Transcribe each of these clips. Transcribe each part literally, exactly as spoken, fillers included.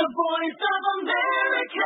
voice of America.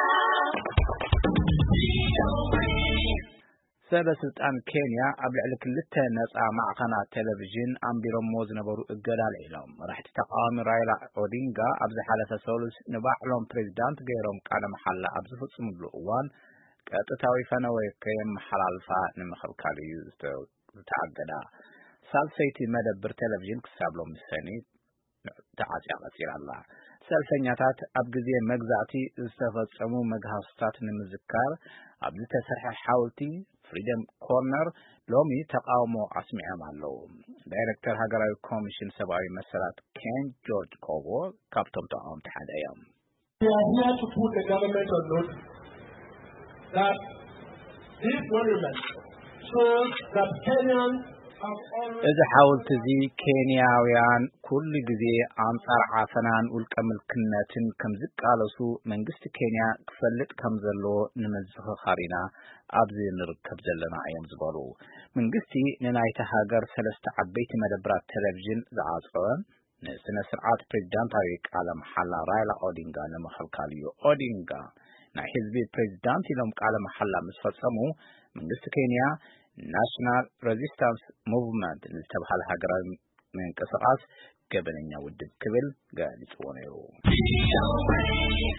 ሰበስልጣን ኬንያ ኣብ ልዕሊ ክልተ ነፃ ማዕኸናት ቴሌቪዥን ኣንቢሮሞ ዝነበሩ እገዳል ኢሎም መራሕቲ ተቃዋሚ ራይላ ኦዲንጋ ኣብ ዝሓለፈ ሰሉስ ንባዕሎም ፕሬዝዳንት ገይሮም ቃለ መሓላ ኣብ ዝፍጽምሉ እዋን ቀጥታዊ ፈነወ ከየመሓላልፋ ንምኽልካል እዩ ዝተኣገዳ ሳልሰይቲ መደብር ቴሌቪዥን ክሳብ ሎሚ ሰኒ ተዓጽያ ቀፂላላ ሰልፈኛታት ኣብ ግዜ መግዛእቲ ዝተፈጸሙ መግሃስታት ንምዝካር ኣብ ዝተሰርሐ ሓወልቲ ፍሪደም ኮርነር ሎሚ ተቃውሞ ኣስሚዖም ኣለዉ ዳይሬክተር ሃገራዊ ኮሚሽን ሰብኣዊ መሰላት ኬን ጆርጅ ኮቦ ካብቶም ተቃወምቲ ሓደ እዮም We are here to put the government on notice that this monument shows that Kenyans እዚ ሓወልቲ እዚ ኬንያውያን ኩሉ ግዜ ኣንጻር ዓፈናን ውልቀምልክነትን ከም ዝቃለሱ መንግስቲ ኬንያ ክፈልጥ ከም ዘለዎ ንምዝኽኻሪና ኣብዚ ንርከብ ዘለና እዮም ዝበሉ መንግስቲ ንናይቲ ሃገር ሰለስተ ዓበይቲ መደብራት ቴሌቪዥን ዝዓጽወ ንስነ ስርዓት ፕሬዝዳንታዊ ቃለ መሓላ ራይላ ኦዲንጋ ንምኽልካል እዩ ኦዲንጋ ናይ ህዝቢ ፕሬዝዳንት ኢሎም ቃለ መሓላ ምስ ፈጸሙ መንግስቲ ኬንያ National Resistance Movement ዝተባህለ ሃገራዊ ምንቅስቃስ ገበነኛ ውድብ ክብል ገልጾ ነይሩ